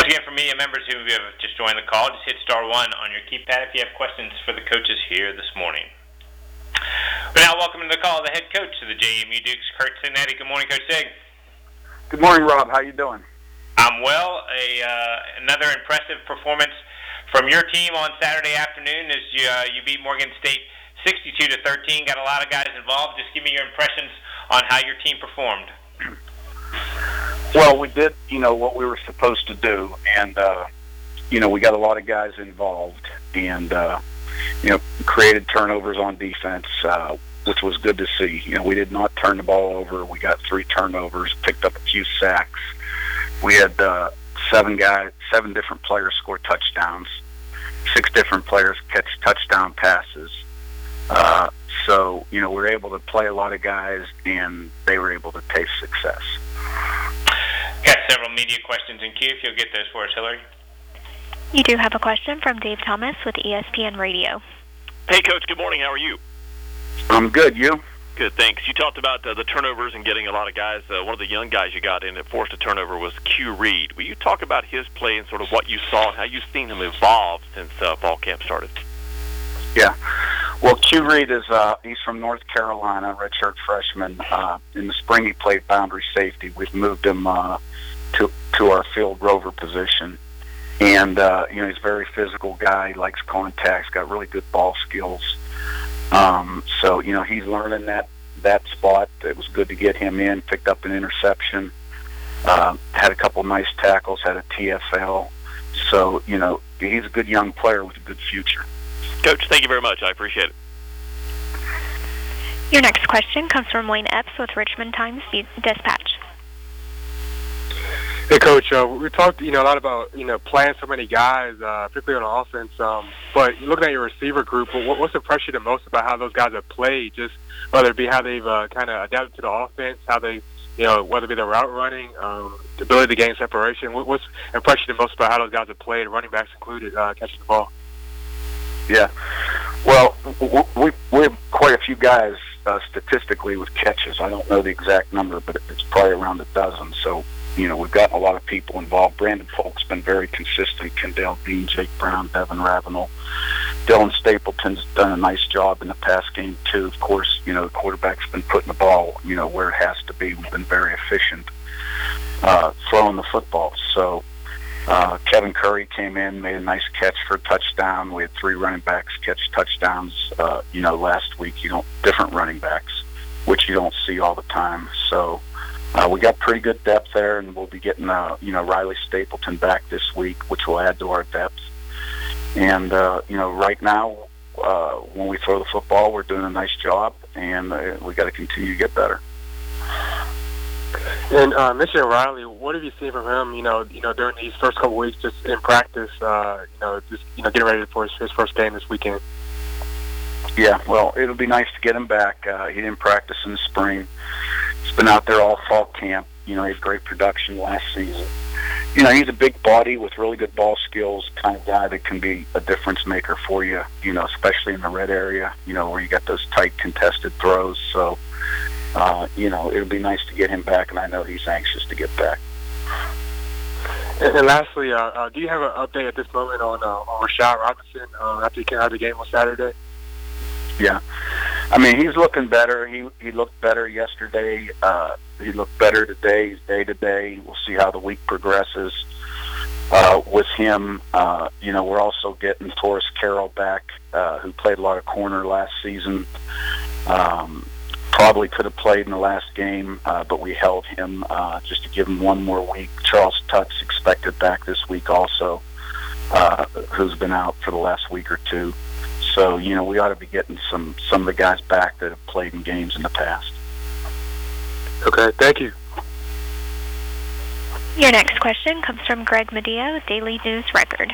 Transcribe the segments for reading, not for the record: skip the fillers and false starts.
Once again, for media members who have just joined the call, just hit *1 on your keypad if you have questions for the coaches here this morning. But now, welcome to the call, the head coach of the JMU Dukes, Curt Cignetti. Good morning, Coach Sig. Good morning, Rob. How you doing? I'm well. Another impressive performance from your team on Saturday afternoon as you beat Morgan State 62-13. Got a lot of guys involved. Just give me your impressions on how your team performed. Well, we did, what we were supposed to do, and, we got a lot of guys involved, and, created turnovers on defense, which was good to see. We did not turn the ball over. We got 3 turnovers, picked up a few sacks. We had 7 different players score touchdowns, 6 different players catch touchdown passes. So, we were able to play a lot of guys, and they were able to taste success. Got several media questions in queue. If you'll get those for us, Hillary. You do have a question from Dave Thomas with ESPN Radio. Hey, Coach. Good morning. How are you? I'm good. You? Good, thanks. You talked about the turnovers and getting a lot of guys. One of the young guys you got in that forced a turnover was Q Reed. Will you talk about his play and sort of what you saw and how you've seen him evolve since fall camp started? Yeah. Well, Q Reed is he's from North Carolina, redshirt freshman. In the spring, he played boundary safety. We've moved him to our field rover position. And, he's a very physical guy. He likes contacts, got really good ball skills. So, he's learning that spot. It was good to get him in, picked up an interception, had a couple nice tackles, had a TFL. So, he's a good young player with a good future. Coach, thank you very much. I appreciate it. Your next question comes from Wayne Epps with Richmond Times-Dispatch. Hey, Coach. We talked, a lot about, playing so many guys, particularly on offense. But looking at your receiver group, what's impressed you the most about how those guys have played? Just whether it be how they've kind of adapted to the offense, how they, whether it be the route running, the ability to gain separation. What's impressed you the most about how those guys have played, running backs included, catching the ball? Yeah. Well, we have quite a few guys statistically with catches. I don't know the exact number, but it's probably around a dozen. So, we've gotten a lot of people involved. Brandon Polk's been very consistent. Kendall Dean, Jake Brown, Devin Ravenel. Dylan Stapleton's done a nice job in the pass game, too. Of course, the quarterback's been putting the ball, where it has to be. We've been very efficient throwing the football. So Kevin Curry came in, made a nice catch for a touchdown. We had 3 running backs catch touchdowns, last week. Different running backs, which you don't see all the time. So we got pretty good depth there, and we'll be getting, Riley Stapleton back this week, which will add to our depth. And, right now, when we throw the football, we're doing a nice job, and we got to continue to get better. And mentioning Riley, what have you seen from him? During these first couple weeks, just in practice. Getting ready for his first game this weekend. Yeah, well, it'll be nice to get him back. He didn't practice in the spring. He's been out there all fall camp. He had great production last season. He's a big body with really good ball skills, kind of guy that can be a difference maker for you. Especially in the red area. Where you got those tight contested throws. So. It'll be nice to get him back, and I know he's anxious to get back. And lastly, do you have an update at this moment on Rashad Robinson after he came out of the game on Saturday? Yeah. He's looking better. He looked better yesterday. He looked better today. He's day-to-day. We'll see how the week progresses with him. We're also getting Taurus Carroll back, who played a lot of corner last season. Probably could have played in the last game, but we held him just to give him one more week. Charles Tutts expected back this week also, who's been out for the last week or two. So, we ought to be getting some of the guys back that have played in games in the past. Okay, thank you. Your next question comes from Greg Medea with Daily News Record.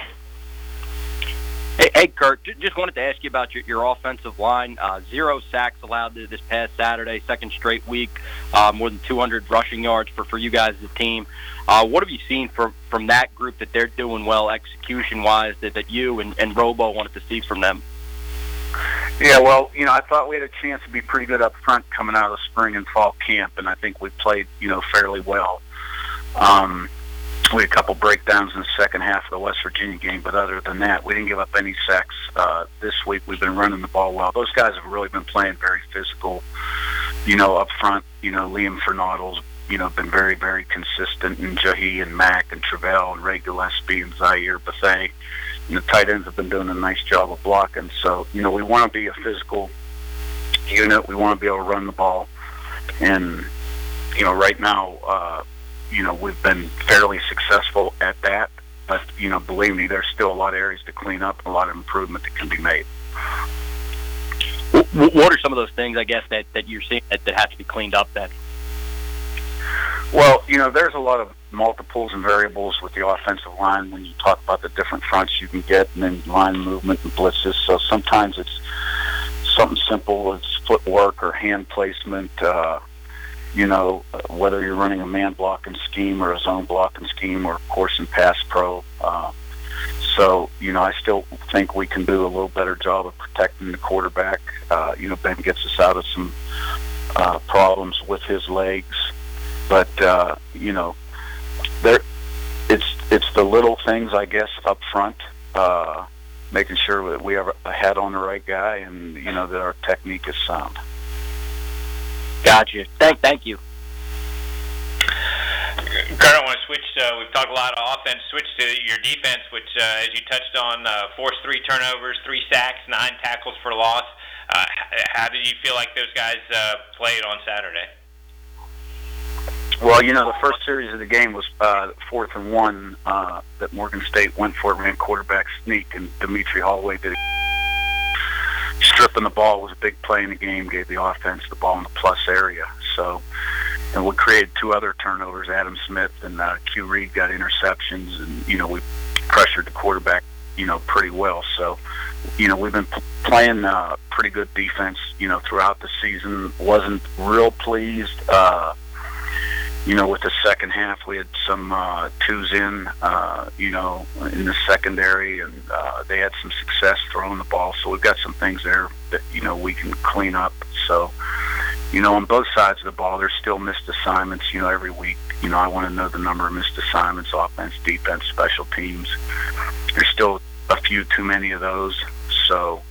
Hey, Curt, just wanted to ask you about your offensive line. 0 sacks allowed this past Saturday, second straight week, more than 200 rushing yards for you guys as a team. What have you seen from that group that they're doing well execution-wise that you and Robo wanted to see from them? Yeah, well, I thought we had a chance to be pretty good up front coming out of spring and fall camp, and I think we played, fairly well. We had a couple breakdowns in the second half of the West Virginia game, but other than that, we didn't give up any sacks. This week we've been running the ball well. Those guys have really been playing very physical, up front. Liam Fernald's, been very, very consistent, and Jahi and Mack and Travell and Ray Gillespie and Zaire Bethea. And the tight ends have been doing a nice job of blocking. So, we want to be a physical unit. We want to be able to run the ball. And, right now, we've been fairly successful at that. But, believe me, there's still a lot of areas to clean up, a lot of improvement that can be made. What are some of those things, I guess, that you're seeing that have to be cleaned up then? Well, there's a lot of multiples and variables with the offensive line when you talk about the different fronts you can get, and then line movement and blitzes. So sometimes it's something simple, it's footwork or hand placement, whether you're running a man blocking scheme or a zone blocking scheme or, of course, in pass pro. So, I still think we can do a little better job of protecting the quarterback. Ben gets us out of some problems with his legs. But, it's the little things, I guess, up front, making sure that we have a head on the right guy and, that our technique is sound. Gotcha. Thank you. Kurt, I want to switch. We've talked a lot of offense. Switch to your defense, which, as you touched on, forced 3 turnovers, 3 sacks, 9 tackles for loss. How did you feel like those guys played on Saturday? Well, the first series of the game was 4th and 1 that Morgan State went for it, ran quarterback sneak, and Dimitri Holloway did it. Stripping the ball was a big play in the game, gave the offense the ball in the plus area. So, and we created 2 other turnovers. Adam Smith and Q Reed got interceptions, and, we pressured the quarterback, pretty well. So, we've been playing pretty good defense, throughout the season. Wasn't real pleased, with the second half. We had some 2s in the secondary, and they had some success throwing the ball. So we've got some things there that, we can clean up. So, on both sides of the ball, there's still missed assignments, every week. I want to know the number of missed assignments, offense, defense, special teams. There's still a few too many of those. So,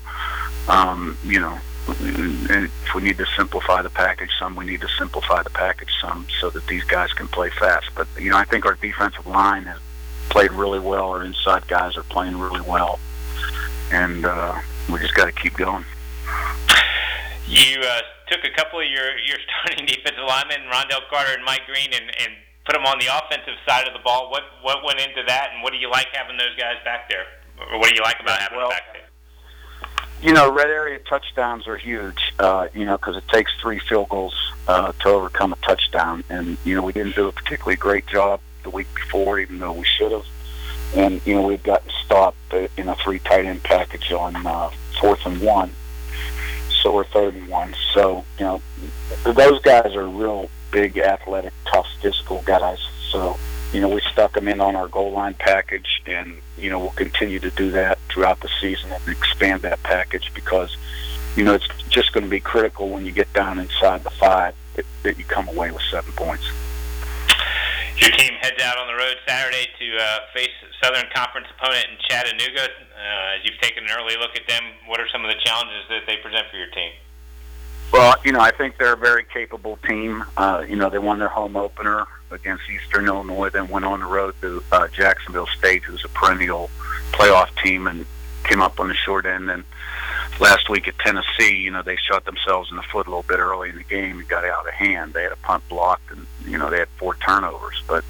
if we need to simplify the package some, we need to simplify the package some so that these guys can play fast. But, I think our defensive line has played really well. Our inside guys are playing really well. And we just got to keep going. You took a couple of your starting defensive linemen, Rondell Carter and Mike Green, and put them on the offensive side of the ball. What went into that, and what do you like having those guys back there? Or what do you like about having them back there? Red area touchdowns are huge, because it takes 3 field goals to overcome a touchdown. And, we didn't do a particularly great job the week before, even though we should have. And, we've gotten stopped in a 3 tight end package on 4th and 1. So we're 3rd and 1. So, those guys are real big, athletic, tough, physical guys. So, we stuck them in on our goal line package, and, we'll continue to do that throughout the season and expand that package because, it's just going to be critical when you get down inside the 5 that you come away with 7 points. Your team heads out on the road Saturday to face Southern Conference opponent in Chattanooga. As you've taken an early look at them, what are some of the challenges that they present for your team? Well, I think they're a very capable team. They won their home opener against Eastern Illinois, then went on the road to Jacksonville State, who's a perennial playoff team, and came up on the short end. And last week at Tennessee, they shot themselves in the foot a little bit early in the game and got out of hand. They had a punt blocked, and, they had 4 turnovers. But,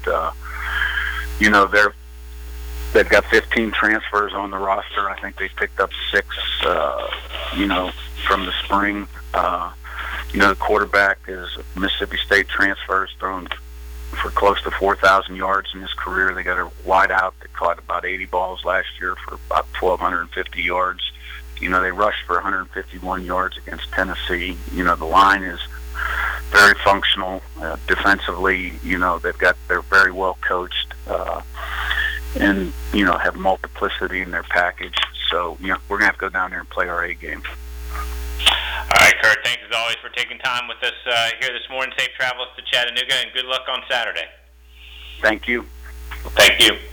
they've got 15 transfers on the roster. I think they picked up 6, from the spring. The quarterback is a Mississippi State transfer, has thrown for close to 4,000 yards in his career. They got a wide out that caught about 80 balls last year for about 1,250 yards. They rushed for 151 yards against Tennessee. The line is very functional defensively. They're very well coached and have multiplicity in their package. So we're gonna have to go down there and play our A game. All right, Kurt, thanks as always for taking time with us here this morning. Safe travels to Chattanooga, and good luck on Saturday. Thank you. Thank you.